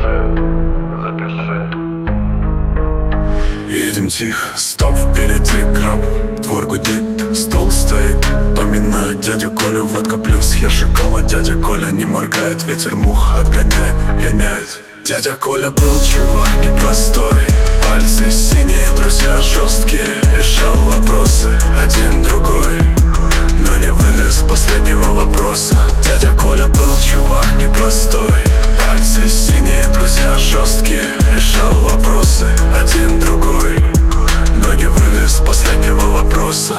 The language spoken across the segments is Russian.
Едем тихо, стоп, впереди граб. Двор гудит, стол стоит. Поминаю дядю Колю, водка плюс я шоколад. Дядя Коля не моргает, ветер мух отгоняет, гоняет. Дядя Коля был чувак непростой. Пальцы синие, друзья жесткие. Решал вопросы, один другой, но не вылез последнего вопроса. Дядя Коля был чувак непростой. Пальцы синие, друзья жесткие. Решал вопросы, один другой, но не вылез последнего вопроса.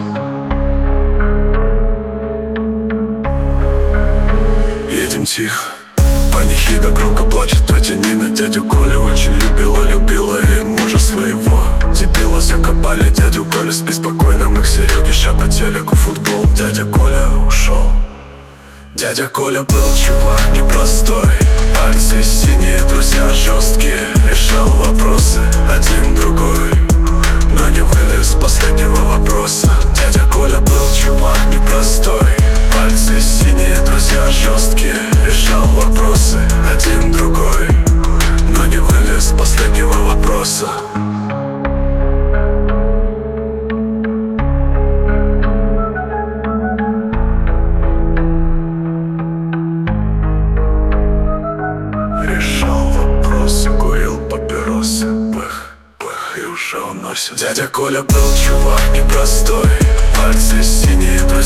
Едем тихо, панихида громко плачет, тетя Нина. Дядю Колю очень любила и мужа своего дебила закопали. Дядю Колю спи спокойно, мы к Сереге ща по телеку футбол. Дядя Коля ушел. Дядя Коля был чувак непростой. Пальцы синие, друзья жесткие. Решал вопросы, один другой, но не вылез последнего вопроса. Дядя Коля был чувак непростой. Пальцы синие, друзья жесткие. Решал вопросы, один другой, но не вылез последнего вопроса. Решал вопросы, курил папиросы. Пых, пых, и уже уносит. Дядя Коля был чувак непростой. Пальцы синие,